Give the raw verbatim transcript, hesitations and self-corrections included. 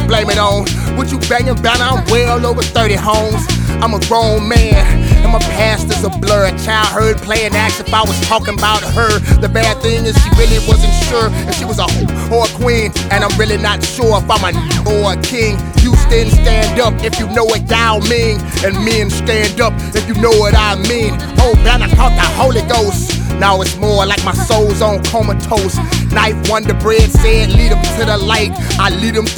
blame it on? What you banging about? I'm well over thirty homes. I'm a grown man, and my past is a blur. A child heard playing acts if I was talking about her. The bad thing is she really wasn't sure if she was a or a queen, and I'm really not sure if I'm a or a king. Houston, stand up if you know what y'all mean, and men stand up if you know what I mean. Oh, man, I caught the Holy Ghost. Now it's more like my soul's on comatose. Knife Wonder Bread said, lead them to the light. I lead them through